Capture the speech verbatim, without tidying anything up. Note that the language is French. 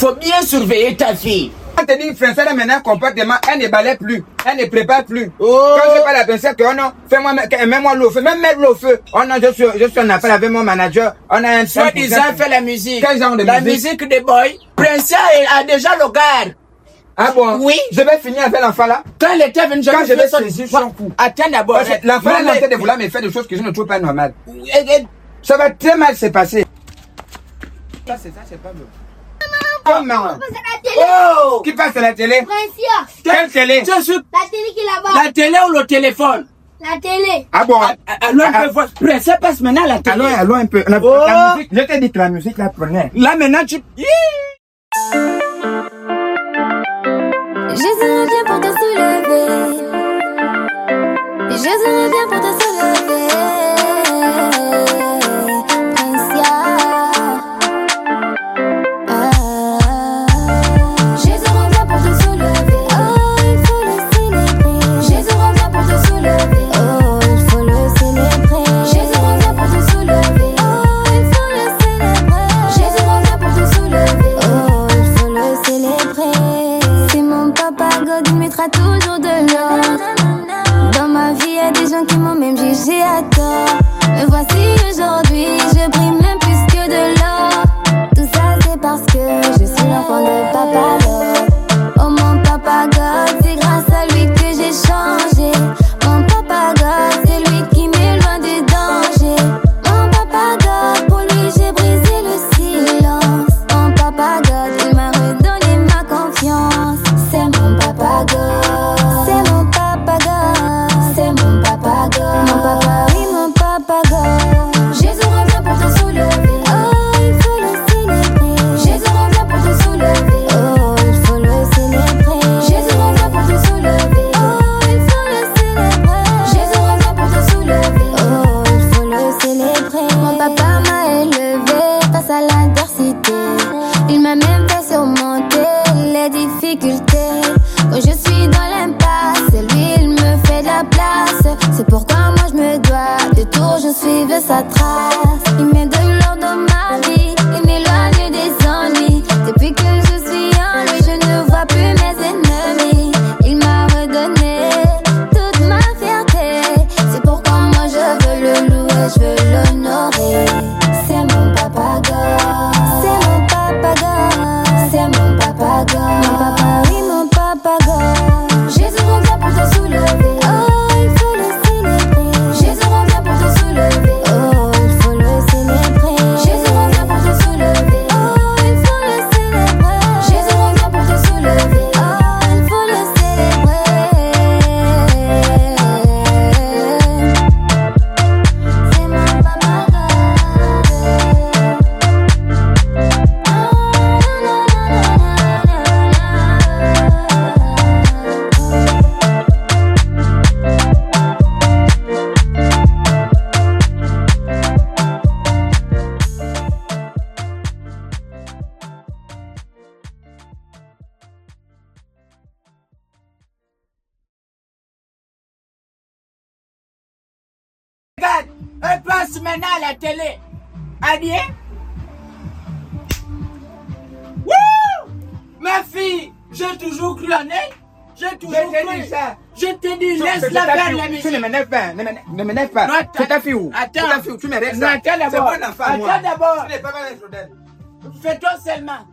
faut bien surveiller ta fille. On te dit, François, maintenant, comportement, elle ne balaie plus, elle ne prépare plus. Oh. Quand je parle à François, que, oh non, fais-moi, mets-moi l'eau au feu, même mettre l'eau au feu. Oh non, je suis, je suis en appel avec mon manager, on a un Soit disant, fait la musique. Quel genre de la musique? musique des boys. Princess a déjà le gars. Ah bon? Oui. Je vais finir avec l'enfant là. Quand elle était venue, Quand je vais saisir son cou. Attends d'abord. L'enfant là, est en train de vouloir me faire des choses que je ne trouve pas normales. Ça va très mal se passer. Ça, c'est ça, c'est pas bon. Comment? Oh! Qui passe à la télé? Princess. Quelle télé? Je suis... La télé qui est là-bas. La télé ou le téléphone? La télé. Ah bon? Allons un peu voir. Princess passe maintenant à la télé. Allons, allons un peu. La, Oh. la musique, je t'ai dit que la musique la prenait. Là maintenant tu... Jésus revient pour te soulever. Jésus revient pour te soulever. Princess. Ah. Jésus revient pour te soulever. Oh, il faut le célébrer. Jésus revient pour te soulever. Oh, il faut le célébrer. Jésus revient pour te soulever. Oh, il faut le célébrer. Jésus revient pour te soulever. Oh, il faut le célébrer. C'est mon papa God, il mettra toujours de l'or. Dans ma vie, y a des gens qui m'ont même jugé à tort. Me voici aujourd'hui, je brille même plus que de l'or. Tout ça, c'est parce que je suis l'enfant de Papa God. Oh, mon Papa God, c'est grâce à lui que j'ai changé. Mon Papa God, c'est lui qui m'est loin du danger. Mon Papa God, pour lui, j'ai brisé le silence. Mon Papa God, il m'a redonné ma confiance. C'est mon Papa God. C'est mon Papa God. C'est mon Papa God. Mon papa, oui, mon Papa God. Jésus revient pour te soulever. Oh, il faut le célébrer. Jésus revient pour te soulever. Oh, il faut le célébrer. Jésus revient pour te soulever. Oh, il faut le célébrer. Jésus revient pour te soulever. Oh, il faut le célébrer. Mon papa m'a élevé face à l'adversité. Il m'a même fait surmonter les difficultés. Quand je suis dans l'impasse, lui il me fait de la place. C'est pourquoi moi je me dois de toujours suivre sa trace. Il m'aide lors de ma vie, il m'éloigne des ennuis. Depuis que je suis en lui, je ne vois plus mes ennemis. Il m'a redonné toute ma fierté. C'est pourquoi moi je veux le louer, je veux l'honorer. C'est mon Papa God. C'est mon Papa God. C'est mon Papa God. Mon papa, oui, mon Papa God. Jésus revient pour te soulever. Oh, il faut le célébrer. Jésus revient pour te soulever. Oh, il faut le célébrer. Jésus revient pour te soulever. Oh, il faut le célébrer. Jésus revient pour te soulever. Oh, il faut le célébrer. C'est mon Papa Regarde, elle passe maintenant à la télé. Adieu. Wouh! Ma fille, j'ai toujours cru en elle. J'ai toujours Je t'ai cru. dit ça. Je t'ai dit, C'est laisse-la ta faire fille. la Tu musique. ne m'énerves pas, ne m'énerve- ne m'énerve pas. Non, attends. C'est ta fille où? Attends. C'est ta fille où? Tu me restes Non, ça. attends C'est d'abord. bon enfant, moi. Attends d'abord. Tu n'es pas mal d'elle. Fais-toi seulement.